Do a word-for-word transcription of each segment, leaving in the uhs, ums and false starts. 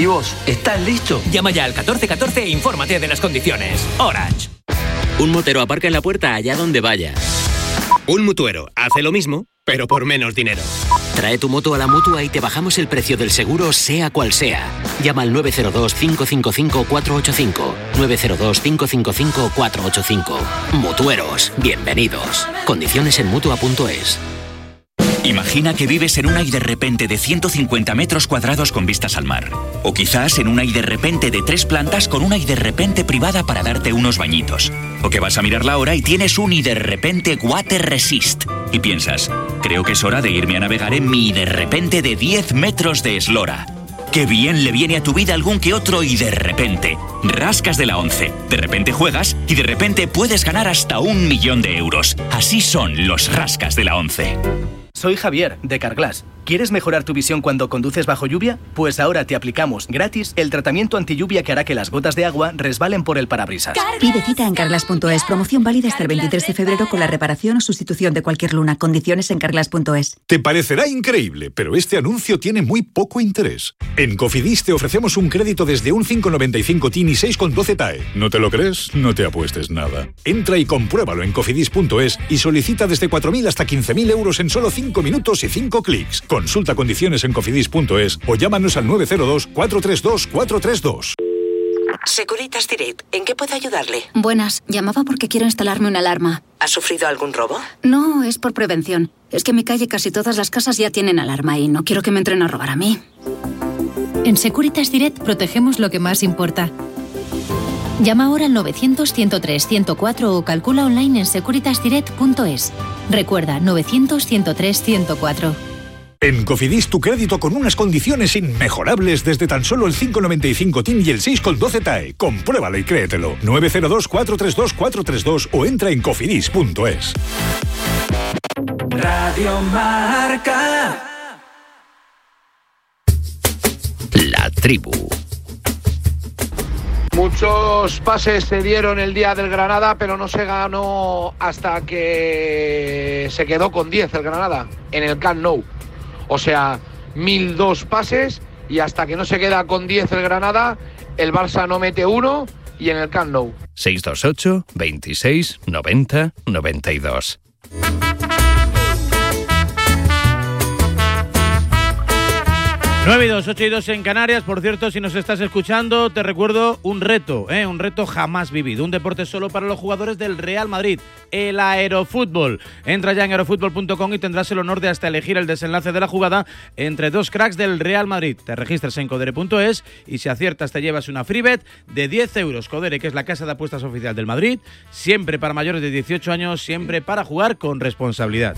vos? ¿Estás listo? Llama ya al catorce catorce e infórmate de las condiciones. Orange. Un motero aparca en la puerta allá donde vaya. Un mutuero hace lo mismo, pero por menos dinero. Trae tu moto a la Mutua y te bajamos el precio del seguro, sea cual sea. Llama al nueve cero dos, cinco cinco cinco, cuatro ocho cinco. nueve cero dos, cinco cinco cinco, cuatro ocho cinco. Mutueros, bienvenidos. Condiciones en Mutua punto es. Imagina que vives en una y de repente de ciento cincuenta metros cuadrados con vistas al mar. O quizás en una y de repente de tres plantas con una y de repente privada para darte unos bañitos. O que vas a mirar la hora y tienes un y de repente Water Resist. Y piensas, creo que es hora de irme a navegar en mi y de repente de diez metros de eslora. ¡Qué bien le viene a tu vida algún que otro y de repente! Rascas de la once. De repente juegas y de repente puedes ganar hasta un millón de euros. Así son los rascas de la once. Soy Javier, de Carglass. ¿Quieres mejorar tu visión cuando conduces bajo lluvia? Pues ahora te aplicamos gratis el tratamiento antilluvia que hará que las gotas de agua resbalen por el parabrisas. Pide cita en carglass punto es. Promoción válida hasta el veintitrés de febrero con la reparación o sustitución de cualquier luna. Condiciones en carglass punto es. Te parecerá increíble, pero este anuncio tiene muy poco interés. En Cofidis te ofrecemos un crédito desde un cinco coma noventa y cinco T I N y seis coma doce T A E. ¿No te lo crees? No te apuestes nada. Entra y compruébalo en cofidis punto es y solicita desde cuatro mil hasta quince mil euros en solo cinco minutos y cinco clics. Consulta condiciones en cofidis punto es o llámanos al nueve cero dos, cuatro tres dos, cuatro tres dos. Securitas Direct, ¿en qué puedo ayudarle? Buenas, llamaba porque quiero instalarme una alarma. ¿Ha sufrido algún robo? No, es por prevención. Es que en mi calle casi todas las casas ya tienen alarma y no quiero que me entren a robar a mí. En Securitas Direct protegemos lo que más importa. Llama ahora al novecientos, ciento tres, ciento cuatro o calcula online en securitas direct punto es. Recuerda, novecientos, ciento tres, ciento cuatro. En Cofidis tu crédito con unas condiciones inmejorables desde tan solo el cinco coma noventa y cinco T I N y el seis coma doce T A E. Compruébalo y créetelo. nueve cero dos, cuatro tres dos, cuatro tres dos o entra en cofidis punto es. Radio Marca. La tribu. Muchos pases se dieron el día del Granada, pero no se ganó hasta que se quedó con diez el Granada en el Camp Nou. O sea, mil dos pases y hasta que no se queda con diez el Granada, el Barça no mete uno y en el Camp Nou. seis dos ocho, veintiséis, noventa, noventa y dos. nueve y dos, ocho y dos en Canarias. Por cierto, si nos estás escuchando, te recuerdo un reto, ¿eh? un reto jamás vivido. Un deporte solo para los jugadores del Real Madrid, el aerofútbol. Entra ya en aerofútbol punto com y tendrás el honor de hasta elegir el desenlace de la jugada entre dos cracks del Real Madrid. Te registras en codere punto es y si aciertas te llevas una freebet de diez euros. Codere, que es la casa de apuestas oficial del Madrid, siempre para mayores de dieciocho años, siempre para jugar con responsabilidad.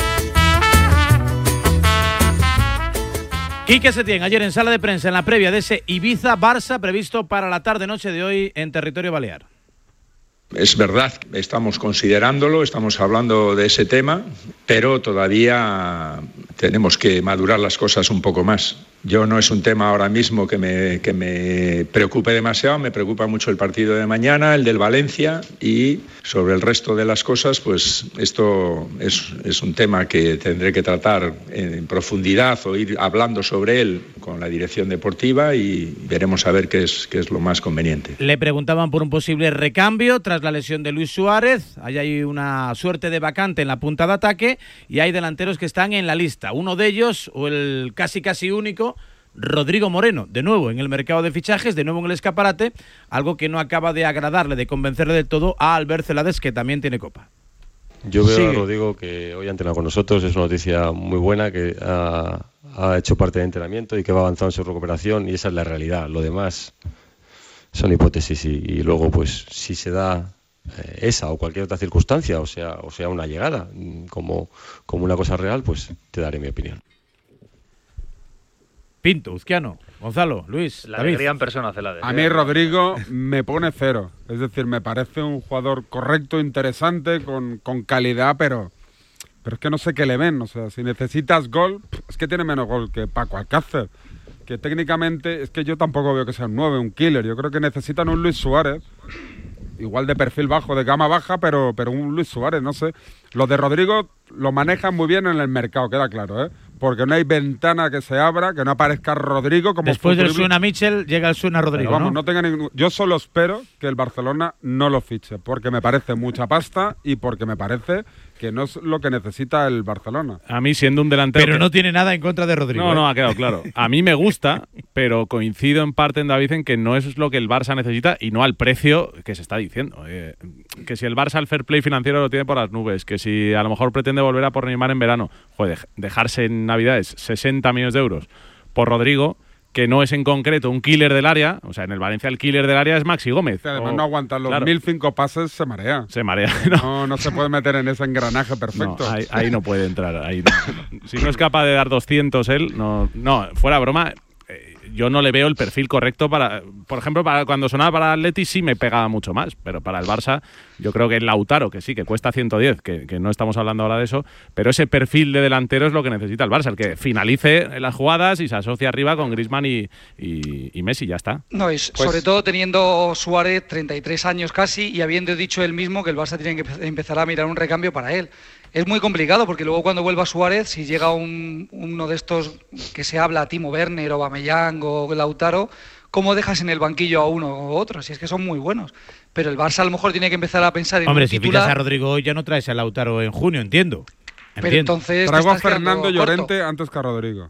Quique Setién, ayer en sala de prensa, en la previa de ese Ibiza-Barça previsto para la tarde-noche de hoy en territorio balear. Es verdad, estamos considerándolo, estamos hablando de ese tema, pero todavía tenemos que madurar las cosas un poco más. Yo no es un tema ahora mismo que me, que me preocupe demasiado, me preocupa mucho el partido de mañana, el del Valencia, y sobre el resto de las cosas, pues esto es, es un tema que tendré que tratar en profundidad o ir hablando sobre él con la dirección deportiva y veremos a ver qué es, qué es lo más conveniente. Le preguntaban por un posible recambio tras la lesión de Luis Suárez. Ahí hay una suerte de vacante en la punta de ataque y hay delanteros que están en la lista. Uno de ellos, o el casi casi único, Rodrigo Moreno, de nuevo en el mercado de fichajes, de nuevo en el escaparate, algo que no acaba de agradarle, de convencerle del todo a Albert Celades, que también tiene copa. Yo veo Sigue. a Rodrigo que hoy ha entrenado con nosotros, es una noticia muy buena, que ha, ha hecho parte del entrenamiento y que va avanzando en su recuperación, y esa es la realidad. Lo demás son hipótesis y, y luego pues si se da eh, esa o cualquier otra circunstancia, o sea, o sea una llegada como, como una cosa real, pues te daré mi opinión. Pinto, Uzquiano, Gonzalo, Luis, La David. alegría en persona, Celades. A mí Rodrigo me pone cero. Es decir, me parece un jugador correcto, interesante, con, con calidad, pero, pero es que no sé qué le ven. O sea, si necesitas gol, es que tiene menos gol que Paco Alcácer. Que técnicamente es que yo tampoco veo que sea un nueve, un killer. Yo creo que necesitan un Luis Suárez, igual de perfil bajo, de gama baja, pero, pero un Luis Suárez, no sé. Los de Rodrigo lo manejan muy bien en el mercado, queda claro, ¿eh? porque no hay ventana que se abra, que no aparezca Rodrigo como Después del futurible. suena Mitchell, llega el suena Rodrigo, Pero vamos, ¿no? no tenga ningún... Yo solo espero que el Barcelona no lo fiche, porque me parece mucha pasta y porque me parece que no es lo que necesita el Barcelona. A mí, siendo un delantero... Pero que... no tiene nada en contra de Rodrigo. No, ¿eh? no, ha quedado claro. A mí me gusta, pero coincido en parte en David en que no es lo que el Barça necesita y no al precio que se está diciendo. Eh, que si el Barça el fair play financiero lo tiene por las nubes, que si a lo mejor pretende volver a por Neymar en verano, joder, dejarse en Navidades sesenta millones de euros por Rodrigo, que no es en concreto un killer del área, o sea, en el Valencia el killer del área es Maxi Gómez. Que además o, no aguantar los claro. mil cinco pases, se marea. Se marea. No, no, no se puede meter en ese engranaje perfecto. No, ahí, ahí no puede entrar. Ahí no. Si no es capaz de dar doscientos él, no, no fuera broma, eh, yo no le veo el perfil correcto para... Por ejemplo, para cuando sonaba para Atleti sí me pegaba mucho más, pero para el Barça yo creo que el Lautaro, que sí, que cuesta ciento diez, que, que no estamos hablando ahora de eso, pero ese perfil de delantero es lo que necesita el Barça, el que finalice las jugadas y se asocia arriba con Griezmann y, y, y Messi, ya está. No, es Pues- sobre todo teniendo Suárez treinta y tres años casi y habiendo dicho él mismo que el Barça tiene que empe- empezar a mirar un recambio para él. Es muy complicado porque luego cuando vuelva Suárez, si llega un, uno de estos que se habla, Timo Werner o Aubameyang o Lautaro, ¿cómo dejas en el banquillo a uno u otro? Si es que son muy buenos. Pero el Barça a lo mejor tiene que empezar a pensar en Hombre, un si titular. fichas a Rodrigo hoy ya no traes a Lautaro en junio, entiendo. Pero Entiendo. entonces te Traigo a estás quedando Fernando corto. Llorente antes que a Rodrigo.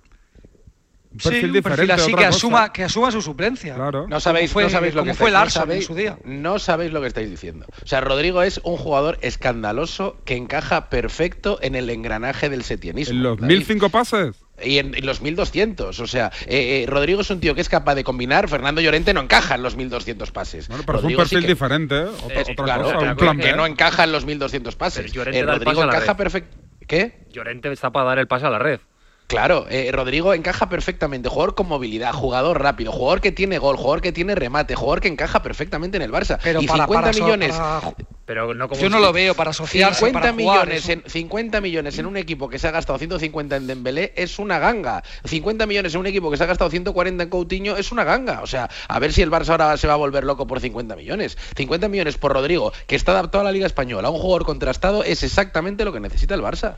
Un Sí, perfil un diferente, perfil así otra que cosa. asuma, que asuma su suplencia. Claro. No sabéis, Como fue, no sabéis lo como que fue estáis, Larson no sabéis, en su día. No sabéis lo que estáis diciendo. O sea, Rodrigo es un jugador escandaloso que encaja perfecto en el engranaje del setienismo. ¿En los David. mil cinco pases? Y en, en los mil doscientos, o sea, eh, eh, Rodrigo es un tío que es capaz de combinar, Fernando Llorente no encaja en los mil doscientos pases. Bueno, pero Rodrigo es un perfil sí que- diferente, ¿eh? Otra, Eh, otra claro, cosa, claro, un plan que B. no encaja en los mil doscientos pases. Pero Llorente Eh, da el Rodrigo pase a la encaja red. perfecto. ¿Qué? Llorente está para dar el pase a la red. Claro, eh, Rodrigo encaja perfectamente, jugador con movilidad, jugador rápido, jugador que tiene gol, jugador que tiene remate, jugador que encaja perfectamente en el Barça. Pero y para- cincuenta para so- millones. para- Pero no como Yo no lo veo para asociarse, cincuenta para jugar, millones eso. en cincuenta millones en un equipo que se ha gastado ciento cincuenta en Dembélé es una ganga. cincuenta millones en un equipo que se ha gastado ciento cuarenta en Coutinho es una ganga. O sea, a ver si el Barça ahora se va a volver loco por cincuenta millones. cincuenta millones por Rodrigo, que está adaptado a la Liga Española, un jugador contrastado, es exactamente lo que necesita el Barça.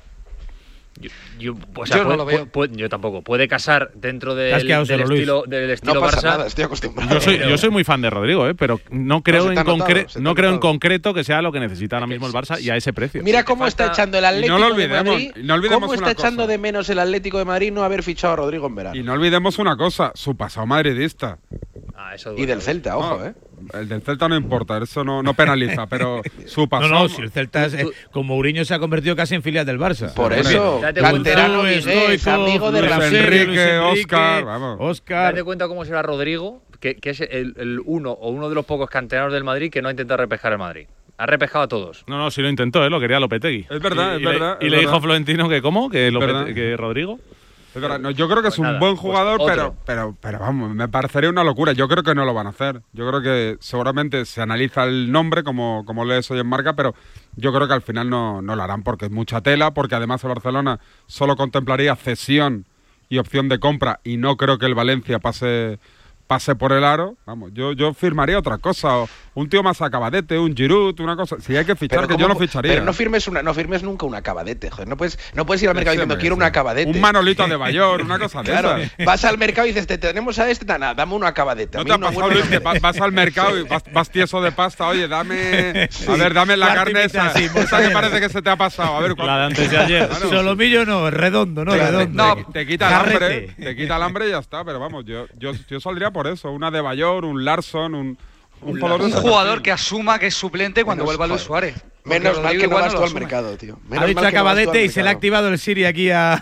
Yo, yo, o sea, Yo no puede- lo veo. puede- yo tampoco. Puede casar dentro Te has del, quedado del solo, Luis. estilo, del estilo No pasa Barça. nada, estoy acostumbrado. Yo soy, yo soy muy fan de Rodrigo, ¿eh? Pero no creo, se te en, ha notado, concre- se te ha no creo en notado. concreto que sea lo que necesita ahora mismo el Barça y a ese precio. Mira cómo está echando el Atlético lo de olvidemos, Madrid. y no olvidemos ¿Cómo está una echando cosa. de menos el Atlético de Madrid no haber fichado a Rodrigo en verano? Y no olvidemos una cosa, su pasado madridista. Ah, eso Y del Celta, ojo, No, ¿eh? El del Celta no importa, eso no, no penaliza, pero su No, pasado... no, si el Celta, es, eh, con Mourinho se ha convertido casi en filial del Barça. Por Hombre, eso, date canterano cuenta. vigués, Stoico, amigo de Luis Rafael. Enrique, Enrique, Luis Enrique, Óscar, vamos. Óscar. Date cuenta cómo será Rodrigo, que, que es el, el uno o uno de los pocos canteranos del Madrid que no ha intentado repescar el Madrid. Ha repescado a todos. No, no, sí lo intentó, ¿eh? Lo quería Lopetegui. Es verdad, y, es y le- verdad, Y es le dijo verdad. Florentino que, ¿cómo? Que, Lopete- verdad. que Rodrigo. Es verdad, no, yo creo que es Pues un nada, buen pues jugador, otro. pero, pero, pero vamos, me parecería una locura. Yo creo que no lo van a hacer. Yo creo que seguramente se analiza el nombre, como, como lees hoy en Marca, pero yo creo que al final no, no lo harán porque es mucha tela, porque además el Barcelona solo contemplaría cesión y opción de compra y no creo que el Valencia pase pase por el aro. Vamos, yo, yo firmaría otra cosa. o un tío más acabadete, un Giroud, una cosa. Si hay que fichar, Pero que yo ¿cómo no pu- ficharía. Pero no firmes, una, no firmes nunca un acabadete, joder. No puedes, no puedes ir al mercado Sí, diciendo hombre, quiero sí. un acabadete. Un Manolito de Bayor, una cosa de Claro, esas. vas al mercado y dices, te tenemos a este, nada, dame un acabadete. A ¿No mí te ha uno pasado, bueno Luis, no que me- vas, vas al mercado y vas, vas tieso de pasta? Oye, dame... A ver, dame la La carne artimita, esa. sí, Esa que mortadela. parece que se te ha pasado. A ver, La de antes de ayer. Claro. Solomillo no, redondo, no, Te- redondo. No, te quita el hambre, Jarrete. te quita el hambre y ya está. Pero vamos, yo, yo, yo saldría por eso. Una de Bayor, un Larson, un... Un, jugador, de Un ese jugador perfil. que asuma que es suplente cuando Menos- vuelva Luis joder. Suárez. Porque Menos mal Rodrigo que no igual vas lo tú al asume. mercado, tío. Menos Ha dicho mal que no vas tú acabadete al y se le ha mercado. activado el Siri aquí a,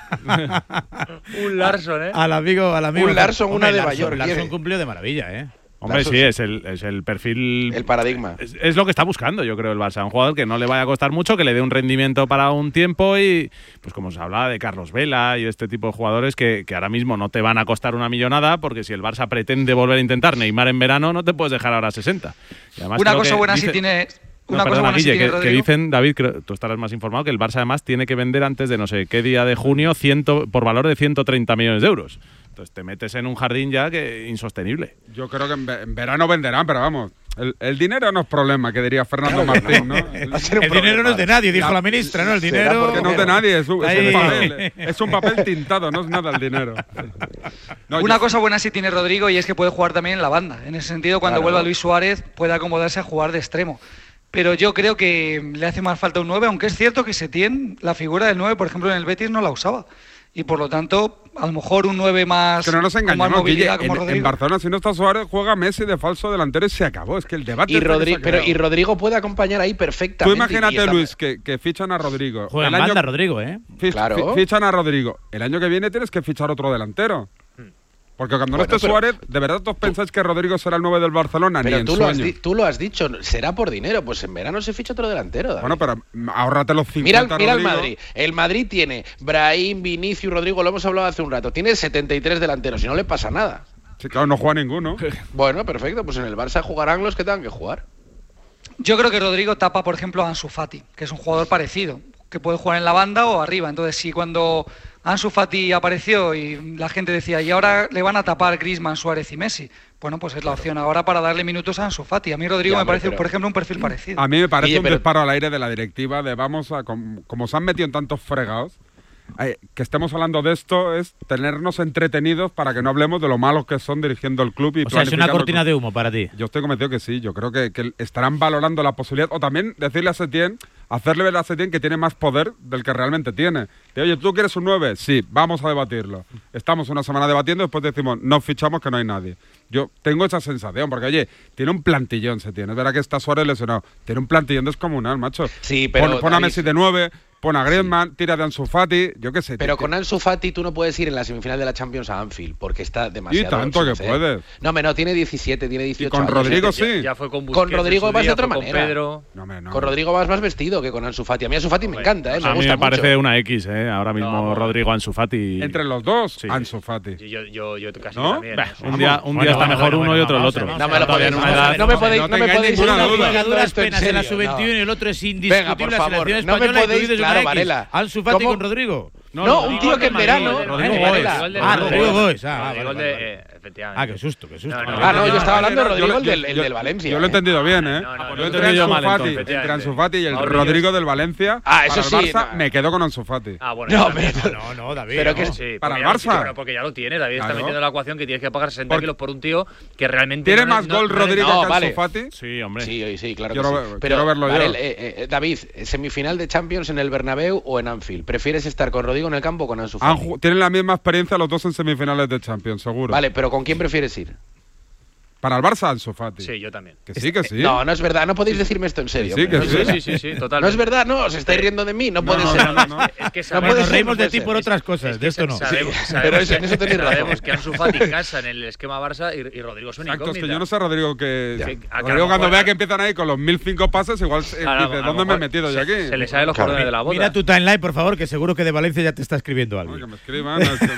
Un Larson, ¿eh? al amigo. Al amigo. Un Larson, Hombre, una de Larson- Bayor, Larson quiere. cumplió de maravilla, ¿eh? Hombre, Larson, sí, sí. es el, es el perfil... El paradigma. Es, es lo que está buscando, yo creo, el Barça. Un jugador que no le vaya a costar mucho, que le dé un rendimiento para un tiempo y, pues como se hablaba de Carlos Vela y este tipo de jugadores que, que ahora mismo no te van a costar una millonada, porque si el Barça pretende volver a intentar Neymar en verano, no te puedes dejar ahora sesenta. Y además Una creo cosa que buena dice- si tiene... No, Una cosa perdona, buena si Guille, tiene que, que Rodrigo. dicen, David, creo- tú estarás más informado, que el Barça además tiene que vender antes de no sé qué día de junio ciento, por valor de ciento treinta millones de euros. Entonces te metes en un jardín ya que insostenible. Yo creo que en, ve- en verano venderán, pero vamos, el, el dinero no es problema, que diría Fernando Martín, ¿no? El, el dinero no es de nadie, dijo la, la ministra, ¿no? El dinero... Porque no es de nadie, es un, es un papel, es un papel tintado, no es nada el dinero. No, Una yo... cosa buena sí tiene Rodrigo y es que puede jugar también en la banda. En ese sentido, cuando claro. vuelva Luis Suárez, puede acomodarse a jugar de extremo. Pero yo creo que le hace más falta un nueve, aunque es cierto que Setién, la figura del nueve, por ejemplo, en el Betis no la usaba. Y por lo tanto, a lo mejor un nueve más. Que no nos engañemos, Guille, como en, en Barcelona, si no está Suárez, juega Messi de falso delantero y se acabó. Es que el debate. Y, Rodri pero, y Rodrigo puede acompañar ahí perfectamente. Tú imagínate, Luis, que, que fichan a Rodrigo. Juega en banda Rodrigo, ¿eh? Fich, claro. Fichan a Rodrigo. El año que viene tienes que fichar otro delantero. Porque cuando bueno, no esté Suárez, ¿de verdad todos pensáis que Rodrigo será el nueve del Barcelona? Pero Ni en tú, lo has sueño. di tú lo has dicho, será por dinero. Pues en verano se ficha otro delantero, David. Bueno, pero ahórrate los cincuenta. Mira, mira el Rodrigo. Madrid. El Madrid tiene Brahim, Vinicius, Rodrigo, lo hemos hablado hace un rato. Tiene setenta y tres delanteros y no le pasa nada. Sí, claro, no juega ninguno. Bueno, perfecto. Pues en el Barça jugarán los que tengan que jugar. Yo creo que Rodrigo tapa, por ejemplo, a Ansu Fati, que es un jugador parecido, que puede jugar en la banda o arriba. Entonces, si cuando Ansu Fati apareció y la gente decía, y ahora le van a tapar Griezmann, Suárez y Messi, bueno, pues es la opción ahora para darle minutos a Ansu Fati. A mí Rodrigo ya, me parece, pero... por ejemplo, un perfil parecido. A mí me parece Oye, un pero... disparo al aire de la directiva de vamos a, como, como se han metido en tantos fregados, eh, que estemos hablando de esto es tenernos entretenidos para que no hablemos de lo malos que son dirigiendo el club. Y o sea, es una cortina de humo para ti. Yo estoy convencido que sí, yo creo que, que estarán valorando la posibilidad, o también decirle a Setién, hacerle ver a Setién que tiene más poder del que realmente tiene. De, oye, ¿tú quieres un nueve? Sí, vamos a debatirlo. Estamos una semana debatiendo, después decimos, no fichamos que no hay nadie. Yo tengo esa sensación, porque oye, tiene un plantillón Setién, es verdad que está Suárez lesionado, tiene un plantillón descomunal, macho. Sí, pero Pon, pon a David... Messi de nueve, pon a Griezmann, sí. tira de Ansu Fati, yo qué sé. Pero tío, con Ansu Fati tú no puedes ir en la semifinal de la Champions a Anfield, porque está demasiado... Y tanto que puedes. No, me no, tiene diecisiete, tiene dieciocho Y con años. Rodrigo sí. Ya, ya fue con Busquets, con Rodrigo vas de otra con manera. Pedro. No, me, no, con Rodrigo vas más vestido que con Ansu Fati. A mí Ansu Fati me encanta, ¿eh? Me a mí gusta me parece mucho. una X, ¿eh? Ahora mismo no, Rodrigo, Ansu Fati. Entre los dos, sí. Ansu Fati. Sí, yo, yo, yo casi ¿No? también. Bah, un día, un día bueno, está bueno, mejor bueno, uno bueno, y otro el otro. No me lo podéis, no me podéis, no me podéis ninguna duda. A duras penas en la sub veintiuno y el otro es indiscutible. Venga, por la favor, selección no me española podéis, claro, Varela. Ansu Fati con Rodrigo. No, no, un tío que en verano... Rodrigo Goes. Ah, Rodrigo Goes. Ah, efectivamente. Ah, qué susto, qué susto. Ah, no, yo estaba hablando de Rodrigo, el del Valencia. Yo lo he entendido bien, ¿eh? Yo entre Ansu Fati, entre Ansu Fati y el Rodrigo del Valencia, ah, eso para el sí, Barça no. me quedo con Ansu Fati. Ah, bueno. No, no, no, no, David. Pero que sí, para el Barça. Bueno, porque ya lo tiene, David claro. está metiendo en la ecuación que tienes que pagar sesenta kilos por un tío que realmente ¿Tiene no, más no, gol no, Rodrigo no, que vale. Ansu Fati? Sí, hombre. Sí, sí, claro quiero que ver, sí. Pero, quiero verlo vale, yo. Eh, eh, David, semifinal de Champions en el Bernabéu o en Anfield. ¿Prefieres estar con Rodrigo en el campo o con Ansu Fati? Tienen la misma experiencia los dos en semifinales de Champions, seguro. Vale, pero ¿con quién prefieres ir? Para el Barça, Ansu Fati. Sí, yo también. Que sí, que sí. No, no es verdad. No podéis decirme esto en serio. Sí, que sí. Sí, sí, sí, totalmente. No es verdad, no. Os estáis riendo de mí. No, no puede no, ser. No, no, no. Es que no sabemos, nos reímos no de ti ser. por otras cosas, es de esto no. Sabemos, sí. sabemos, pero eso, en eso tenéis razón. Sabemos que Ansu Fati casa en el esquema Barça y, y Rodrigo es una Exacto, es incógnita. que yo no sé, Rodrigo, que... Ya. Sí, Rodrigo cuando vea que empiezan ahí con los mil cinco pases, igual eh, claro, dice, ¿dónde me he metido yo aquí? Se, se le sale los cordones de la bota. Mira tu timeline, por favor, que seguro que de Valencia ya te está escribiendo algo. No, que me escriban. No, es que,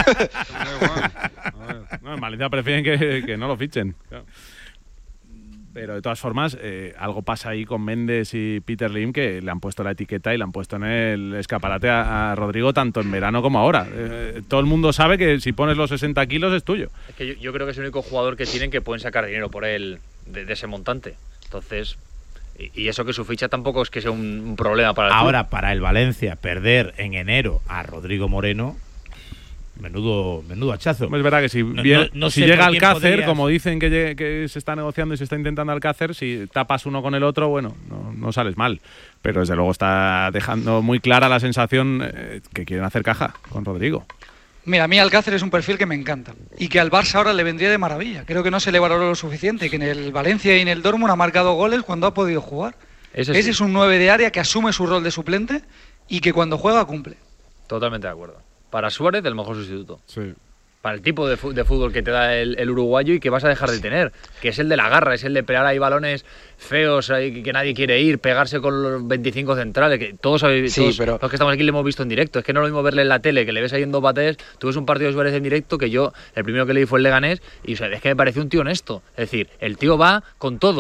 no, en Valencia prefieren que, que no lo fichen. Claro. Pero de todas formas, eh, algo pasa ahí con Méndez y Peter Lim, que le han puesto la etiqueta y le han puesto en el escaparate a, a Rodrigo tanto en verano como ahora. Eh, todo el mundo sabe que si pones los sesenta kilos es tuyo. Es que yo, yo creo que es el único jugador que tienen que pueden sacar dinero por él de, de ese montante. Entonces, y, y eso que su ficha tampoco es que sea un, un problema para el Ahora, club. para el Valencia, perder en enero a Rodrigo Moreno... Menudo, menudo hachazo. Es verdad que si, no, bien, no, no si sé llega quién Alcácer, podrías... como dicen que, que se está negociando y se está intentando Alcácer, si tapas uno con el otro, bueno, no, no sales mal. Pero desde luego está dejando muy clara la sensación eh, que quieren hacer caja con Rodrigo. Mira, a mí Alcácer es un perfil que me encanta y que al Barça ahora le vendría de maravilla. Creo que no se le valoró lo suficiente, que en el Valencia y en el Dortmund ha marcado goles cuando ha podido jugar. Ese, Ese sí. es un nueve de área que asume su rol de suplente y que cuando juega cumple. Totalmente de acuerdo. Para Suárez, el mejor sustituto. Sí. Para el tipo de, fu de fútbol que te da el, el uruguayo y que vas a dejar de tener, que es el de la garra, es el de pegar ahí balones feos ahí, que nadie quiere ir, pegarse con los veinticinco centrales, que todos, sí, todos pero... los que estamos aquí le hemos visto en directo. Es que no es lo mismo verle en la tele, que le ves ahí en dos bates. Tú ves un partido de Suárez en directo, que yo, el primero que leí fue el Leganés, y o sea, es que me pareció un tío honesto. Es decir, el tío va con todo.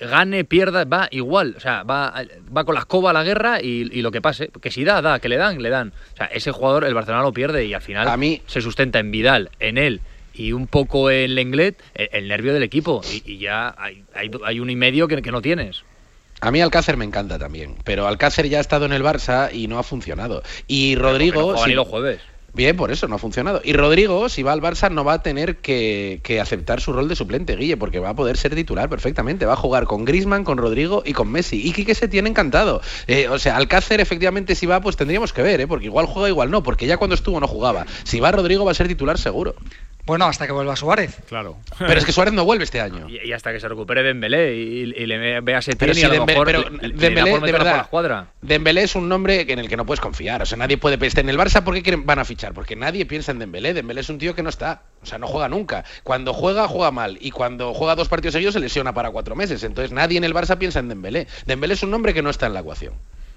gane, pierda, va igual. O sea, va, va con la escoba a la guerra y, y lo que pase. Que si da, da, que le dan, le dan. O sea, ese jugador, el Barcelona lo pierde y al final a mí se sustenta en Vidal, en él y un poco en Lenglet, el, el nervio del equipo. Y, y ya hay, hay, hay uno y medio que, que no tienes. A mí Alcácer me encanta también, pero Alcácer ya ha estado en el Barça y no ha funcionado. Y Rodrigo... Pero no juega si... ni los jueves. Bien, por eso no ha funcionado. Y Rodrigo, si va al Barça, no va a tener que, que aceptar su rol de suplente, Guille, porque va a poder ser titular perfectamente. Va a jugar con Griezmann, con Rodrigo y con Messi. Y Quique se tiene encantado. Eh, o sea, Alcácer, efectivamente, si va, pues tendríamos que ver, ¿eh? Porque igual juega, igual no, porque ya cuando estuvo no jugaba. Si va Rodrigo, va a ser titular seguro. Bueno, hasta que vuelva Suárez. Claro. Pero es que Suárez no vuelve este año. Y, y hasta que se recupere Dembélé y, y le vea Setién pero y si a lo Dembélé, mejor pero le, le Dembélé, da por de verdad, por la escuadra. Dembélé es un nombre en el que no puedes confiar. O sea, nadie puede estar en el Barça. ¿Por qué quieren, van a fichar? Porque nadie piensa en Dembélé. Dembélé es un tío que no está. O sea, no juega nunca. Cuando juega, juega mal. Y cuando juega dos partidos seguidos, se lesiona para cuatro meses. Entonces nadie en el Barça piensa en Dembélé. Dembélé es un nombre que no está en la ecuación.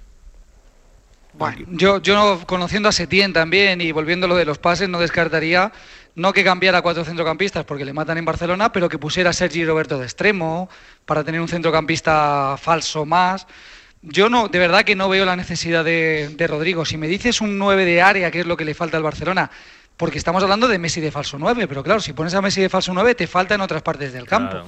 Bueno, yo, yo conociendo a Setién también y volviendo a lo de los pases, no descartaría no que cambiara a cuatro centrocampistas porque le matan en Barcelona, pero que pusiera a Sergi Roberto de extremo para tener un centrocampista falso más. Yo no, de verdad que no veo la necesidad de, de Rodrigo. Si me dices un nueve de área, que es lo que le falta al Barcelona, porque estamos hablando de Messi de falso nueve, pero claro, si pones a Messi de falso nueve, te falta en otras partes del campo. Claro.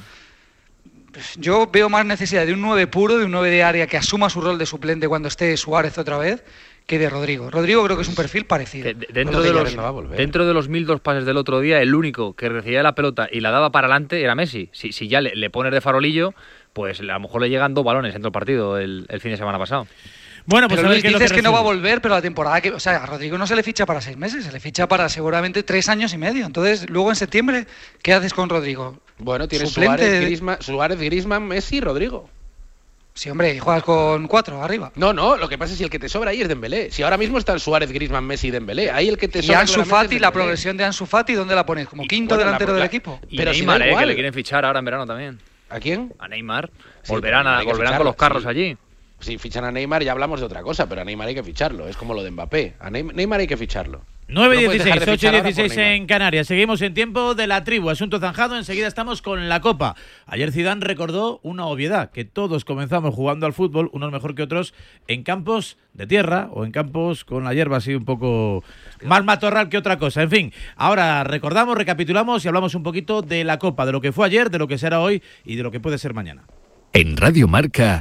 Yo veo más necesidad de un nueve puro, de un nueve de área que asuma su rol de suplente cuando esté Suárez otra vez, que de Rodrigo. Rodrigo creo que es un perfil parecido. Que de, dentro, de los, dentro de los mil dos pases del otro día, el único que recibía la pelota y la daba para adelante era Messi. Si, si ya le, le pones de farolillo, pues a lo mejor le llegan dos balones dentro del partido el, el fin de semana pasado. Bueno, pues pero a ver Luis, qué dices que, que no va a volver, pero la temporada que... O sea, a Rodrigo no se le ficha para seis meses, se le ficha para seguramente tres años y medio. Entonces, luego en septiembre, ¿qué haces con Rodrigo? Bueno, tienes Suplente Suárez, de... Griezmann, Suárez, Griezmann, Messi, Rodrigo. Sí, hombre, y juegas con cuatro arriba. No, no, lo que pasa es que el que te sobra ahí es Dembélé. Si ahora mismo están Suárez, Griezmann, Messi y Dembélé, ahí el que te y sobra... Ansu Fati, la progresión de Ansu Fati, ¿dónde la pones? ¿Como quinto bueno, delantero la, del equipo? Y pero Neymar, si eh, que le quieren fichar ahora en verano también. ¿A quién? A Neymar. Sí, volverán a, volverán con los carros sí. allí. Si fichan a Neymar ya hablamos de otra cosa, pero a Neymar hay que ficharlo. Es como lo de Mbappé. A Neymar hay que ficharlo. nueve dieciséis, ocho dieciséis en Canarias. Seguimos en tiempo de la tribu. Asunto zanjado. Enseguida estamos con la Copa. Ayer Zidane recordó una obviedad, que todos comenzamos jugando al fútbol, unos mejor que otros, en campos de tierra o en campos con la hierba así un poco más matorral que otra cosa. En fin, ahora recordamos, recapitulamos y hablamos un poquito de la Copa, de lo que fue ayer, de lo que será hoy y de lo que puede ser mañana. En Radio Marca,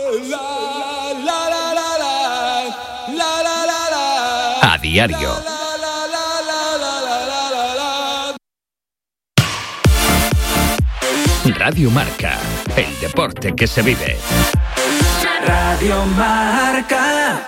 a diario. Radio Marca, el deporte que se vive. Radio Marca.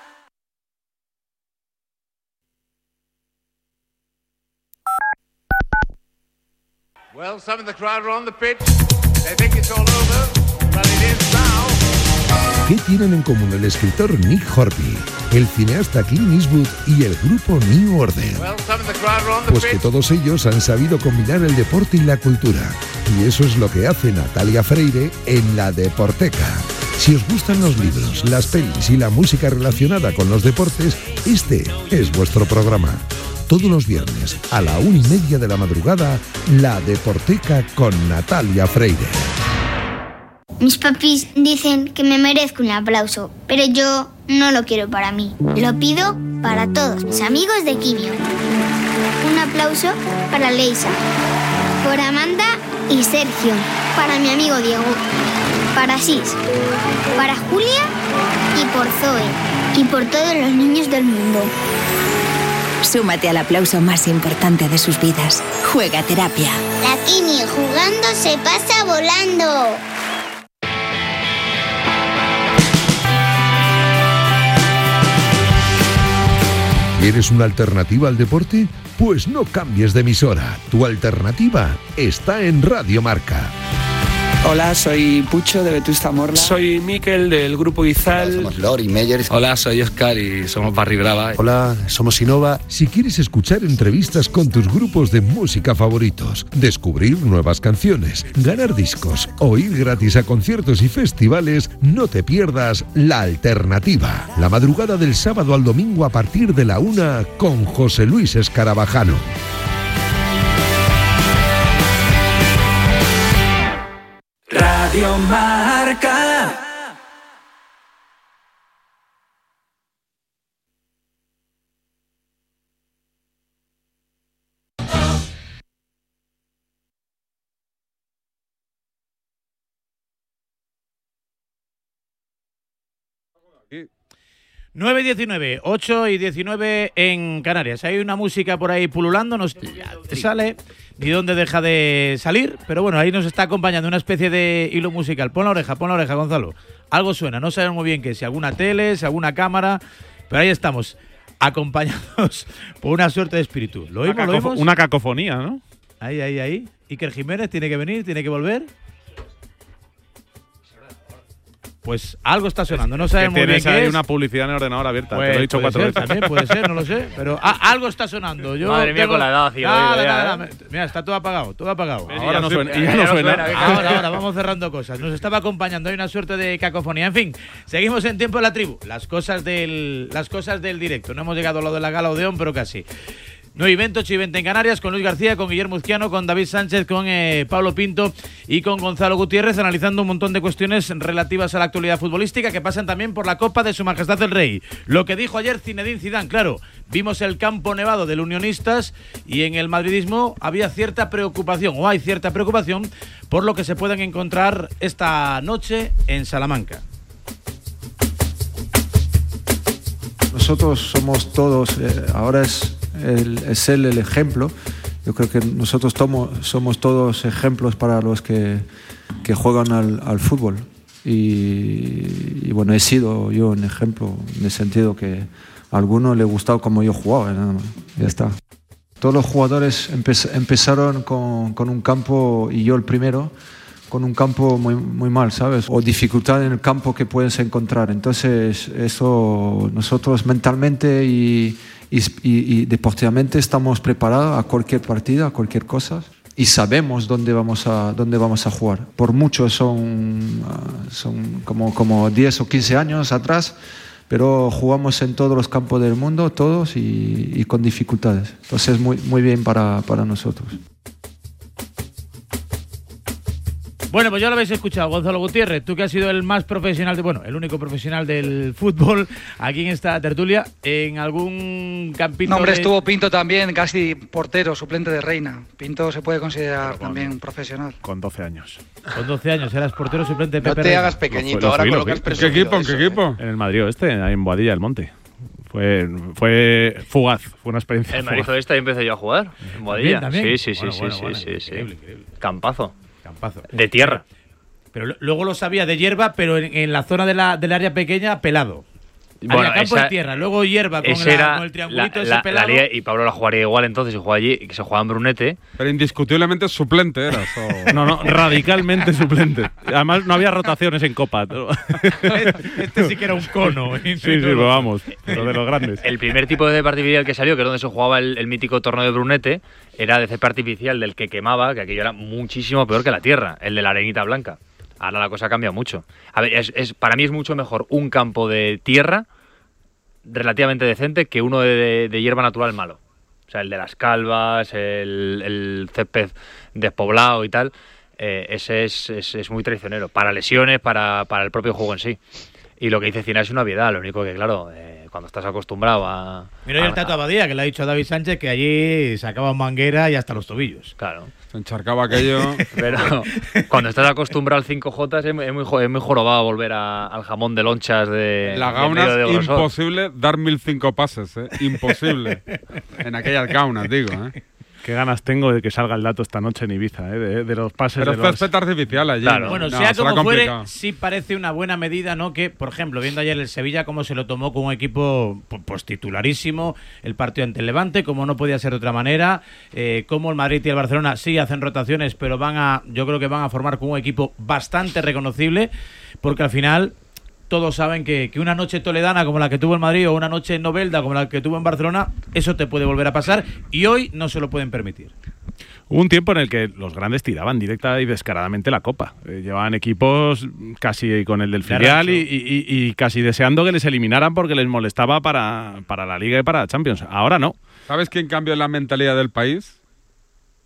Well, some of the crowd are on the pitch. They think it's all over, but it is now. ¿Qué tienen en común el escritor Nick Hornby, el cineasta Clint Eastwood y el grupo New Order? Pues que todos ellos han sabido combinar el deporte y la cultura. Y eso es lo que hace Natalia Freire en La Deporteca. Si os gustan los libros, las pelis y la música relacionada con los deportes, este es vuestro programa. Todos los viernes, a la una y media de la madrugada, La Deporteca con Natalia Freire. Mis papis dicen que me merezco un aplauso, pero yo no lo quiero para mí. Lo pido para todos mis amigos de Quimio. Un aplauso para Leisa, por Amanda y Sergio, para mi amigo Diego, para Sis, para Julia y por Zoe, y por todos los niños del mundo. Súmate al aplauso más importante de sus vidas. Juega Terapia. La Quimio jugando se pasa volando. ¿Quieres una alternativa al deporte? Pues no cambies de emisora. Tu alternativa está en Radio Marca. Hola, soy Pucho de Vetusta Morla. Soy Miquel del Grupo Izal. Hola, somos Lori Meyer. Hola, soy Oscar y somos Barry Brava. Hola, somos Innova. Si quieres escuchar entrevistas con tus grupos de música favoritos, descubrir nuevas canciones, ganar discos o ir gratis a conciertos y festivales, no te pierdas La Alternativa. La madrugada del sábado al domingo a partir de la una con José Luis Escarabajano. Radio Radio Marca. nueve y diecinueve, ocho y diecinueve en Canarias. Hay una música por ahí pululando, no sale ni dónde deja de salir, pero bueno, ahí nos está acompañando una especie de hilo musical. Pon la oreja, pon la oreja, Gonzalo. Algo suena, no sabemos muy bien qué, si alguna tele, si alguna cámara, pero ahí estamos, acompañados por una suerte de espíritu. ¿Lo oímos, una, lo oímos? Una cacofonía, ¿no? Ahí, ahí, ahí. Iker Jiménez tiene que venir, tiene que volver. Pues algo está sonando, no sabemos muy bien qué hay es. una publicidad en el ordenador abierta, pues, te lo he dicho cuatro ser, veces. También puede ser, no lo sé, pero ah, algo está sonando. Yo Madre mía, tengo... con la edad, tío. Nada, oído, nada, ya, nada. Mira, está todo apagado, todo apagado. Ahora, ahora no suena. Ya no suena. Ahora, ahora, vamos cerrando cosas. Nos estaba acompañando, hay una suerte de cacofonía. En fin, seguimos en Tiempo de la Tribu. Las cosas del, las cosas del directo. No hemos llegado a lo de la gala Odeón, pero casi. nueve y veinte, ocho y veinte en Canarias, con Luis García, con Guillermo Uzquiano, con David Sánchez, con eh, Pablo Pinto y con Gonzalo Gutiérrez, analizando un montón de cuestiones relativas a la actualidad futbolística que pasan también por la Copa de Su Majestad el Rey. Lo que dijo ayer Zinedine Zidane, claro, vimos el campo nevado del Unionistas y en el madridismo había cierta preocupación, o hay cierta preocupación, por lo que se pueden encontrar esta noche en Salamanca. Nosotros somos todos, eh, ahora es... El, es él el ejemplo. Yo creo que nosotros tomo, somos todos ejemplos para los que, que juegan al, al fútbol y, y bueno, he sido yo un ejemplo en el sentido que a alguno le gustaba como yo jugaba, nada más. Ya está. Todos los jugadores empe- empezaron con, con un campo, y yo el primero, con un campo muy, muy mal, ¿sabes? O dificultad en el campo que puedes encontrar. Entonces eso nosotros mentalmente y Y, y, y deportivamente estamos preparados a cualquier partida, a cualquier cosa, y sabemos dónde vamos a, dónde vamos a jugar. Por mucho son, son como, como diez o quince años atrás, pero jugamos en todos los campos del mundo, todos, y, y con dificultades. Entonces muy, muy bien para, para nosotros. Bueno, pues ya lo habéis escuchado, Gonzalo Gutiérrez, tú que has sido el más profesional, de, bueno, el único profesional del fútbol aquí en esta tertulia, en algún campito. No, hombre, de... estuvo Pinto también, casi portero, suplente de Reina. Pinto se puede considerar con, también profesional. Con doce años. Con doce años, eras portero suplente de Pepe No te Reina. hagas pequeñito, No, ahora fui, con lo lo que has fui. presumido. ¿Qué equipo? ¿En qué eso, equipo? ¿eh? En el Madrid Oeste, ahí en Boadilla del Monte. Fue, fue fugaz, fue una experiencia. El Madrid fugaz. Oeste ahí empecé yo a jugar. En Boadilla. ¿También, también? Sí, sí, sí, Bueno, sí, bueno, sí, bueno, sí, increíble, sí. increíble. Campazo. Campazo. De tierra. Pero lo- luego lo sabía de hierba, pero en, en la zona de la, del área pequeña, pelado. Bueno, Había campo esa- de tierra, luego hierba con, Ese la- era con el triangulito la, ese la- la pelado. liga, y Pablo la jugaría igual entonces, si juega allí, que se jugaba en Brunete. Pero indiscutiblemente suplente eras. O... No, no, radicalmente suplente. Además, no había rotaciones en Copa. Este sí que era un cono. Sí, sí, pero vamos, lo de los grandes. El primer tipo de césped artificial que salió, que es donde se jugaba el, el mítico torneo de Brunete, era de césped artificial del que quemaba, que aquello era muchísimo peor que la tierra, el de la arenita blanca. Ahora la cosa ha cambiado mucho. A ver, es, es, para mí es mucho mejor un campo de tierra relativamente decente que uno de, de, de hierba natural malo. O sea, el de las calvas, el, el césped despoblado y tal, eh, ese es, es, es muy traicionero. Para lesiones, para, para el propio juego en sí. Y lo que dice Cina es una obviedad, lo único que, claro, eh, cuando estás acostumbrado a... Mira, y el Tato Abadía, que le ha dicho a David Sánchez que allí sacaban manguera y hasta los tobillos. Claro. Se encharcaba aquello. Pero cuando estás acostumbrado al cinco J es muy, es muy, es muy jorobado volver a, al jamón de lonchas de La de Gauna medio de es grosor. imposible dar mil cinco pases, ¿eh? Imposible. En aquellas gaunas, digo, ¿eh? Qué ganas tengo de que salga el dato esta noche en Ibiza, ¿eh? de, de los pases Pero de es los... césped artificial allí. Claro. ¿no? Bueno, No, sea será como fuere, complicado. sí parece una buena medida, ¿no? Que, por ejemplo, viendo ayer el Sevilla cómo se lo tomó con un equipo pu- pues titularísimo, el partido ante el Levante, como no podía ser de otra manera, eh, como el Madrid y el Barcelona sí hacen rotaciones, pero van a, yo creo que van a formar con un equipo bastante reconocible, porque al final todos saben que, que una noche toledana como la que tuvo el Madrid o una noche novelda como la que tuvo en Barcelona, eso te puede volver a pasar y hoy no se lo pueden permitir. Hubo un tiempo en el que los grandes tiraban directa y descaradamente la Copa. Eh, llevaban equipos casi con el del De filial rancho. y, y- y casi deseando que les eliminaran porque les molestaba para, para la Liga y para la Champions. Ahora no. ¿Sabes quién cambió la mentalidad del país?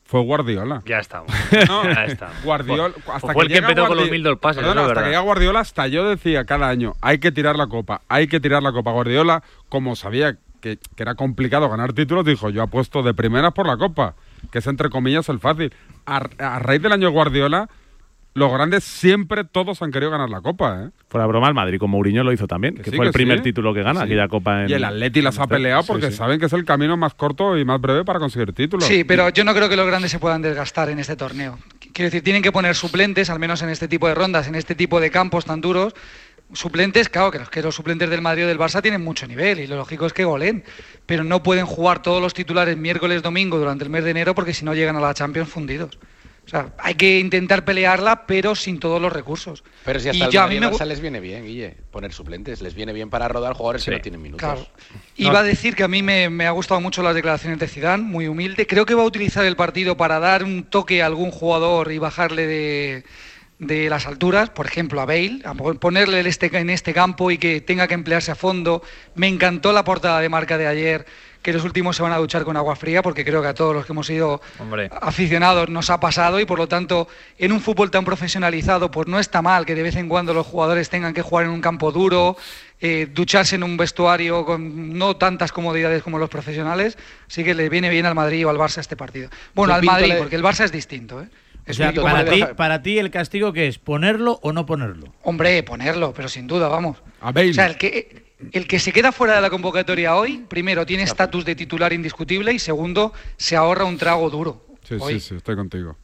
fue Guardiola. Ya estamos. No, ya estamos. Guardiola, fue, hasta fue que el que empezó Guardi- con los mil dos pases. Perdona, es hasta verdad. que llega Guardiola, hasta yo decía cada año, hay que tirar la copa, hay que tirar la copa. Guardiola, como sabía que, que era complicado ganar títulos, dijo, yo apuesto de primeras por la copa, que es entre comillas el fácil. A, a raíz del año Guardiola, los grandes siempre todos han querido ganar la copa, ¿eh? Fuera broma, el Madrid con Mourinho lo hizo también, que, sí, fue que el primer sí. título que gana, Sí. aquella copa en... Y el Atleti las ha peleado porque Sí, sí. saben que es el camino más corto y más breve para conseguir títulos. Sí, pero yo no creo que los grandes se puedan desgastar en este torneo. Quiero decir, tienen que poner suplentes, al menos en este tipo de rondas, en este tipo de campos tan duros. Suplentes, claro, que los, que los suplentes del Madrid o del Barça tienen mucho nivel y lo lógico es que goleen, pero no pueden jugar todos los titulares miércoles, domingo durante el mes de enero porque si no llegan a la Champions fundidos. O sea, hay que intentar pelearla, pero sin todos los recursos. Pero si Y hasta el yo, a Madrid y mí el me Barça gu- les viene bien, Guille, poner suplentes. Les viene bien para rodar jugadores Sí. que no tienen minutos. Claro. Iba a decir que a mí me, me ha gustado mucho las declaraciones de Zidane, muy humilde. Creo que va a utilizar el partido para dar un toque a algún jugador y bajarle de, de las alturas, por ejemplo a Bale, a po- ponerle el este, en este campo y que tenga que emplearse a fondo. Me encantó la portada de marca de ayer, que los últimos se van a duchar con agua fría, porque creo que a todos los que hemos sido Hombre. aficionados nos ha pasado y por lo tanto en un fútbol tan profesionalizado pues no está mal que de vez en cuando los jugadores tengan que jugar en un campo duro, eh, ducharse en un vestuario con no tantas comodidades como los profesionales, así que le viene bien al Madrid o al Barça este partido. Bueno, Yo al pinto Madrid, le- porque el Barça es distinto, ¿eh? O Es sea, un equipo para que ti, deja- para ti el castigo ¿qué es? ¿Ponerlo o no ponerlo? Hombre, ponerlo, pero sin duda, vamos. A Bale. O sea, el que, el que se queda fuera de la convocatoria hoy, primero tiene estatus de titular indiscutible y segundo se ahorra un trago duro. Sí, Hoy. sí, sí, estoy contigo.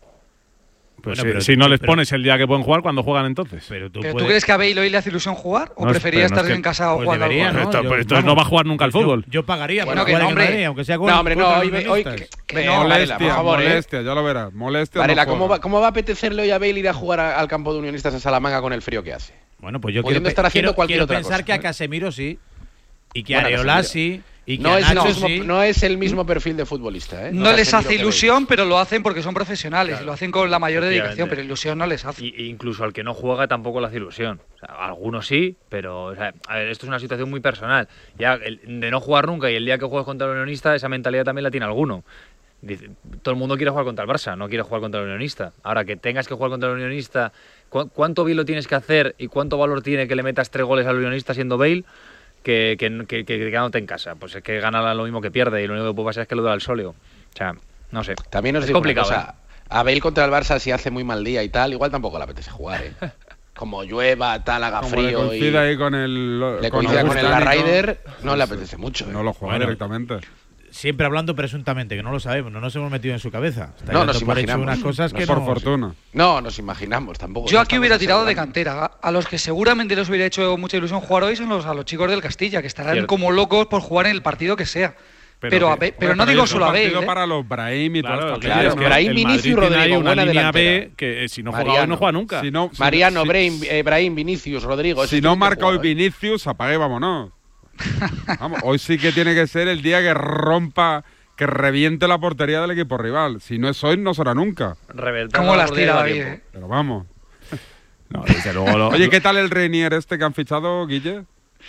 Pues Bueno, si, pero si tú- no les pero- pones el día que pueden jugar, ¿cuándo juegan entonces? Pero tú, ¿Pero tú puedes- crees que a Bale hoy le hace ilusión jugar o No es- prefería pero no es estar que- en casa o pues jugando al debería, golf? ¿no? Esto- Yo- pues entonces vamos, no va a jugar nunca al yo- fútbol. Yo, pagaría Bueno, por que jugar no, en el hombre. Madrid, aunque sea con No, hombre, no, contra hoy, los hoy unionistas. que- Que que- no, Varela, molestia, por favor, ¿eh? molestia, ya lo verás. Molestia. Varela, no ¿cómo juega. va, ¿cómo va a apetecerle hoy a Bale ir a jugar a- al campo de Unionistas a Salamanca con el frío que hace? Bueno, pues yo Pudiendo quiero, pe- estar haciendo quiero- cualquier quiero otra pensar cosa, que a ¿eh? Casemiro sí, y que Bueno, a Areola Casemiro. sí, y que No a es, el Nacho mismo, sí. no es el mismo perfil de futbolista, ¿eh? No les Casemiro hace que Bale. ilusión, pero lo hacen porque son profesionales Claro. y lo hacen con la mayor dedicación, Efectivamente. pero ilusión no les hace. Y, y incluso al que no juega tampoco le hace ilusión. O sea, algunos sí, pero o sea, a ver, esto es una situación muy personal. Ya el- de no jugar nunca y el día que juegues contra el Unionista, esa mentalidad también la tiene alguno. Dice, todo el mundo quiere jugar contra el Barça, no quiere jugar contra el Unionista. Ahora que tengas que jugar contra el Unionista, ¿cu- ¿cuánto bien lo tienes que hacer y cuánto valor tiene que le metas tres goles al Unionista siendo Bale que, que, que, que quedándote en casa? Pues es que gana lo mismo que pierde y lo único que puede pasar es que lo da al sóleo. O sea, no sé. También os es digo una complicado. cosa, a Bale contra el Barça si hace muy mal día y tal, igual tampoco le apetece jugar, ¿eh? Como llueva, tal, haga Como le frío y coincide ahí con el. le con coincida con el Agustánico, Rider, no le apetece mucho. ¿eh? No lo juega Bueno. directamente. Siempre hablando presuntamente, que no lo sabemos, no nos hemos metido en su cabeza. Está No, dando nos por hecho imaginamos. unas cosas que Por no. fortuna. No, nos imaginamos tampoco. Yo no aquí estamos hubiera tirado de asegurando. cantera. A a los que seguramente les hubiera hecho mucha ilusión jugar hoy son los, a los chicos del Castilla, que estarán Cierto. como locos por jugar en el partido que sea. Pero Pero, a que- Be- pero Hombre, no digo es un solo a Bale. partido ¿eh? para los Brahim y Claro, todas estas claro, cosas, ¿no? Brahim, el Vinicius, Madrid tiene ahí Rodrigo, una buena línea B delantera. que eh, si no juega Mariano. hoy no juega nunca. Si no, si- Mariano, si- Brahim, eh, Brahim, Vinicius, Rodrigo. ese Si no tipo de marca hoy jugadores. Vinicius, apague y vámonos. Vamos, hoy sí que tiene que ser el día que rompa, que reviente la portería del equipo rival. Si no es hoy, no será nunca. Reventar ¿Cómo la las portería tira lleva David? tiempo. eh? Pero vamos. No, desde luego lo- Oye, ¿qué tal el Reinier este que han fichado, Guille?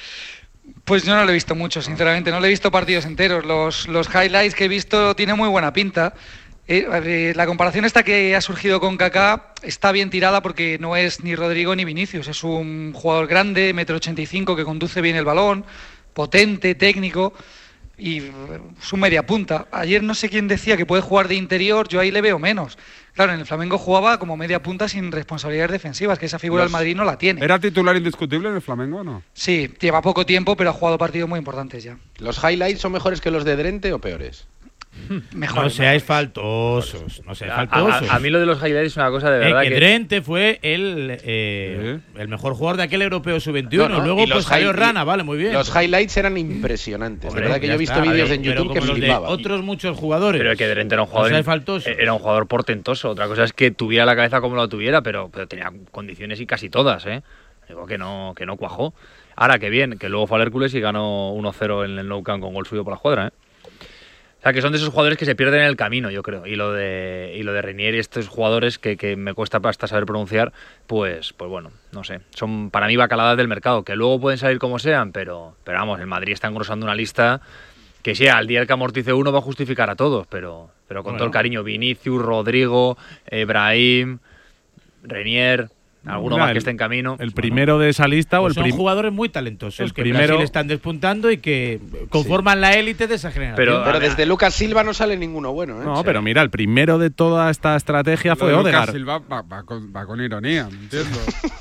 Pues yo no lo he visto mucho, sinceramente. No le he visto partidos enteros. Los, los highlights que he visto tiene muy buena pinta. Eh, eh, la comparación esta que ha surgido con Kaká está bien tirada porque no es ni Rodrigo ni Vinicius. Es un jugador grande, metro ochenta y cinco, que conduce bien el balón, potente, técnico y eh, es un media punta. Ayer no sé quién decía que puede jugar de interior, yo ahí le veo menos. Claro, en el Flamengo jugaba como media punta sin responsabilidades defensivas, que esa figura Los- del Madrid no la tiene. ¿Era titular indiscutible en el Flamengo o no? Sí, lleva poco tiempo, pero ha jugado partidos muy importantes ya. ¿Los highlights son mejores que los de Drente o peores? Mejor. No seáis faltosos, no seáis A, faltosos. a- a mí lo de los highlights es una cosa de Eh, verdad que que... Drente fue el, eh, el mejor jugador de aquel europeo sub veintiuno. No, no, Luego y los pues salió hi- Rana, vale, muy bien. Los highlights eran impresionantes. Hombre, de verdad que ya yo he visto está, vídeos pero- en pero YouTube que como me los de flipaba. otros muchos jugadores. Pero que Drente era un No jugador, seáis faltosos. era un jugador portentoso. Otra cosa es que tuviera la cabeza como la tuviera, pero, pero tenía condiciones y casi todas, ¿eh? Digo que no, que no cuajó. Ahora, que bien, que luego fue al Hércules y ganó uno cero en el Nou Camp con gol suyo por la escuadra, ¿eh? O sea, que son de esos jugadores que se pierden en el camino, yo creo. Y lo de y lo de Reinier y estos jugadores que, que me cuesta hasta saber pronunciar, pues pues bueno, no sé. Son para mí bacaladas del mercado, que luego pueden salir como sean, pero, pero vamos, el Madrid está engrosando una lista Que sí, al día el que amortice uno va a justificar a todos, pero, pero con Bueno. todo el cariño, Vinicius, Rodrigo, Brahim, Renier, alguno Mira, más que el- esté en camino. El primero de esa lista o el Pues son prim- jugadores muy talentosos el que primero- Brasil están despuntando y que conforman la élite de esa generación. Pero, Pero desde Lucas Silva no sale ninguno bueno, ¿eh? No, pero mira, el primero de toda esta estrategia fue Lo de Lucas Odegaard. Silva va, va con, va con ironía, ¿me entiendo?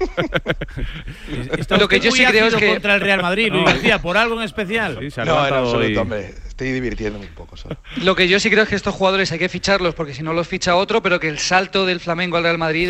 Está Lo que usted yo sí muy creo es ácido que- contra el Real Madrid, Luis No. García, por algo en especial. Sí, se ha No, en levantado absoluto, hoy. hombre. Estoy divirtiéndome un poco solo. Lo que yo sí creo es que estos jugadores hay que ficharlos porque si no los ficha otro, pero que el salto del Flamengo al Real Madrid